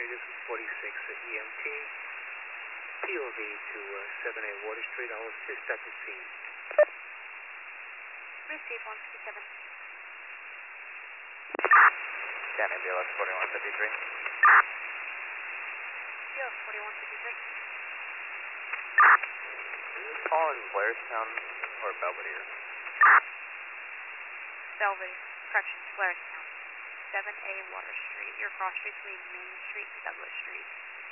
County, this is 46 at EMT. POV to 7A Water Street. I'll assist at the scene. Receive 157. County BLS 4153. BLS 4153. Is this calling Blairstown or Belvedere? Belvedere. Corrections, Blairstown. 7A Water Street. Your cross street between Main Street and Douglas Street.